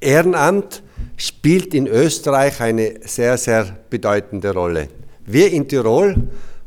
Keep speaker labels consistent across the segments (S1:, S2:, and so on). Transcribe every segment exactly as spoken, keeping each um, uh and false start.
S1: Ehrenamt spielt in Österreich eine sehr, sehr bedeutende Rolle. Wir in Tirol,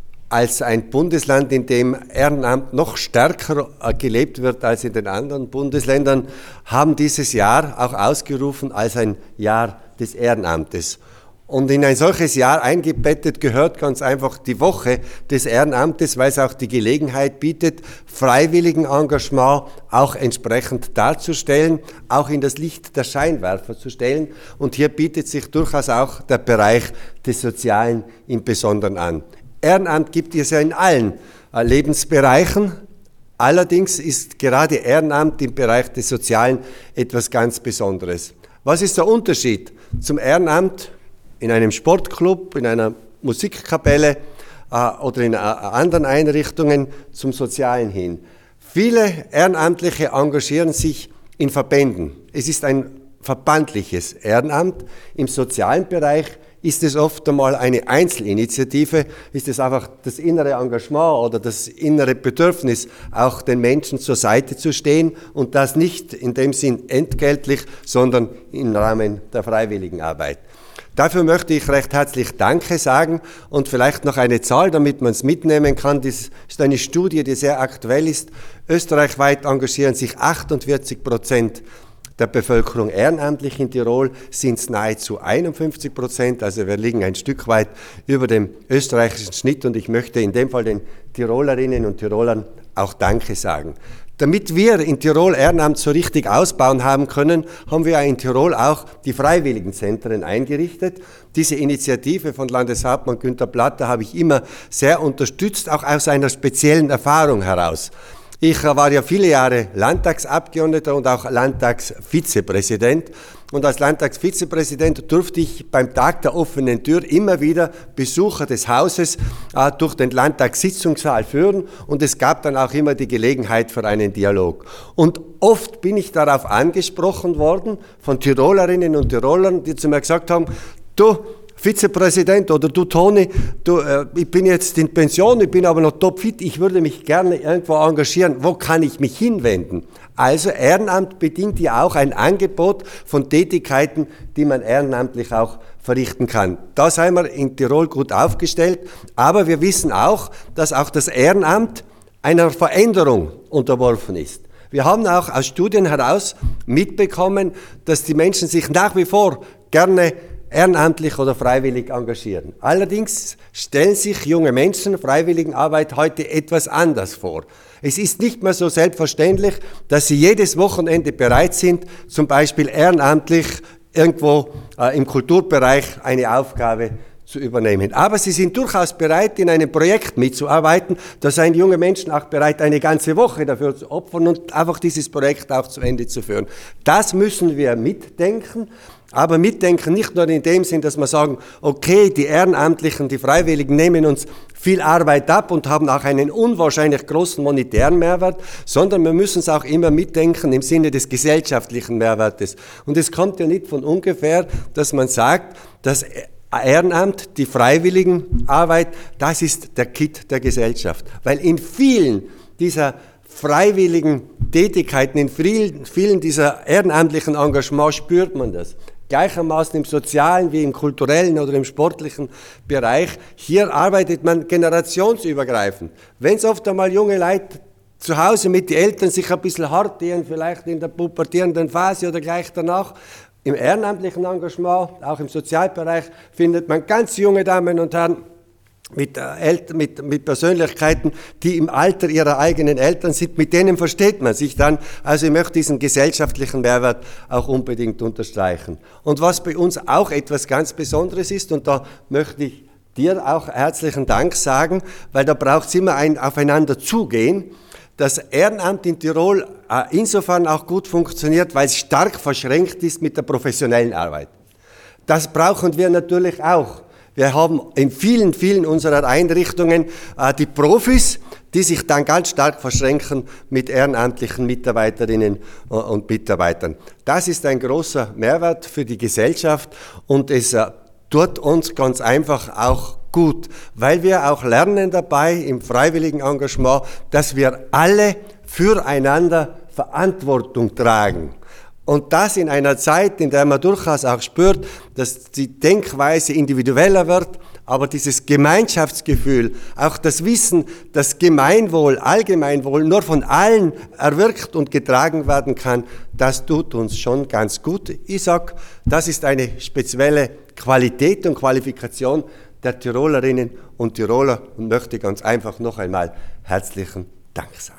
S1: als ein Bundesland, in dem Ehrenamt noch stärker gelebt wird als in den anderen Bundesländern, haben dieses Jahr auch ausgerufen als ein Jahr des Ehrenamtes. Und in ein solches Jahr eingebettet gehört ganz einfach die Woche des Ehrenamtes, weil es auch die Gelegenheit bietet, freiwilligen Engagement auch entsprechend darzustellen, auch in das Licht der Scheinwerfer zu stellen. Und hier bietet sich durchaus auch der Bereich des Sozialen im Besonderen an. Ehrenamt gibt es ja in allen äh, Lebensbereichen. Allerdings ist gerade Ehrenamt im Bereich des Sozialen etwas ganz Besonderes. Was ist der Unterschied zum Ehrenamt in einem Sportclub, in einer Musikkapelle äh, oder in äh, anderen Einrichtungen zum Sozialen hin? Viele Ehrenamtliche engagieren sich in Verbänden. Es ist ein verbandliches Ehrenamt. Im sozialen Bereich ist es oft einmal eine Einzelinitiative, ist es einfach das innere Engagement oder das innere Bedürfnis, auch den Menschen zur Seite zu stehen und das nicht in dem Sinn entgeltlich, sondern im Rahmen der freiwilligen Arbeit. Dafür möchte ich recht herzlich Danke sagen und vielleicht noch eine Zahl, damit man es mitnehmen kann. Das ist eine Studie, die sehr aktuell ist. Österreichweit engagieren sich achtundvierzig Prozent der Bevölkerung ehrenamtlich. In Tirol sind es nahezu einundfünfzig Prozent, also wir liegen ein Stück weit über dem österreichischen Schnitt und ich möchte in dem Fall den Tirolerinnen und Tirolern auch Danke sagen. Damit wir in Tirol Ehrenamt so richtig ausbauen haben können, haben wir in Tirol auch die Freiwilligenzentren eingerichtet. Diese Initiative von Landeshauptmann Günther Platter habe ich immer sehr unterstützt, auch aus einer speziellen Erfahrung heraus. Ich war ja viele Jahre Landtagsabgeordneter und auch Landtagsvizepräsident. Und als Landtagsvizepräsident durfte ich beim Tag der offenen Tür immer wieder Besucher des Hauses äh, durch den Landtagssitzungssaal führen. Und es gab dann auch immer die Gelegenheit für einen Dialog. Und oft bin ich darauf angesprochen worden von Tirolerinnen und Tirolern, die zu mir gesagt haben, du, Vizepräsident oder du Toni, du, äh, ich bin jetzt in Pension, ich bin aber noch topfit, ich würde mich gerne irgendwo engagieren, wo kann ich mich hinwenden? Also Ehrenamt bedingt ja auch ein Angebot von Tätigkeiten, die man ehrenamtlich auch verrichten kann. Da sind wir in Tirol gut aufgestellt, aber wir wissen auch, dass auch das Ehrenamt einer Veränderung unterworfen ist. Wir haben auch aus Studien heraus mitbekommen, dass die Menschen sich nach wie vor gerne ehrenamtlich oder freiwillig engagieren. Allerdings stellen sich junge Menschen Freiwilligenarbeit heute etwas anders vor. Es ist nicht mehr so selbstverständlich, dass sie jedes Wochenende bereit sind, zum Beispiel ehrenamtlich irgendwo äh, im Kulturbereich eine Aufgabe zu übernehmen. Aber sie sind durchaus bereit, in einem Projekt mitzuarbeiten. Da sind junge Menschen auch bereit, eine ganze Woche dafür zu opfern und einfach dieses Projekt auch zu Ende zu führen. Das müssen wir mitdenken. Aber mitdenken nicht nur in dem Sinn, dass wir sagen, okay, die Ehrenamtlichen, die Freiwilligen nehmen uns viel Arbeit ab und haben auch einen unwahrscheinlich großen monetären Mehrwert, sondern wir müssen es auch immer mitdenken im Sinne des gesellschaftlichen Mehrwertes. Und es kommt ja nicht von ungefähr, dass man sagt, dass Ehrenamt, die Freiwilligenarbeit, das ist der Kitt der Gesellschaft. Weil in vielen dieser freiwilligen Tätigkeiten, in vielen, vielen dieser ehrenamtlichen Engagements spürt man das. Gleichermaßen im sozialen wie im kulturellen oder im sportlichen Bereich. Hier arbeitet man generationsübergreifend. Wenn es oft einmal junge Leute zu Hause mit den Eltern sich ein bisschen hart gehen, vielleicht in der pubertierenden Phase oder gleich danach, im ehrenamtlichen Engagement, auch im Sozialbereich, findet man ganz junge Damen und Herren, Mit, Eltern, mit, mit Persönlichkeiten, die im Alter ihrer eigenen Eltern sind, mit denen versteht man sich dann. Also ich möchte diesen gesellschaftlichen Mehrwert auch unbedingt unterstreichen. Und was bei uns auch etwas ganz Besonderes ist, und da möchte ich dir auch herzlichen Dank sagen, weil da braucht es immer ein Aufeinander zugehen. Das Ehrenamt in Tirol äh, insofern auch gut funktioniert, weil es stark verschränkt ist mit der professionellen Arbeit. Das brauchen wir natürlich auch. Wir haben in vielen, vielen unserer Einrichtungen äh, die Profis, die sich dann ganz stark verschränken mit ehrenamtlichen Mitarbeiterinnen äh, und Mitarbeitern. Das ist ein großer Mehrwert für die Gesellschaft und es äh, tut uns ganz einfach auch gut, weil wir auch lernen dabei im freiwilligen Engagement, dass wir alle füreinander Verantwortung tragen. Und das in einer Zeit, in der man durchaus auch spürt, dass die Denkweise individueller wird, aber dieses Gemeinschaftsgefühl, auch das Wissen, dass Gemeinwohl, Allgemeinwohl nur von allen erwirkt und getragen werden kann, das tut uns schon ganz gut. Ich sage, das ist eine spezielle Qualität und Qualifikation der Tirolerinnen und Tiroler und möchte ganz einfach noch einmal herzlichen Dank sagen.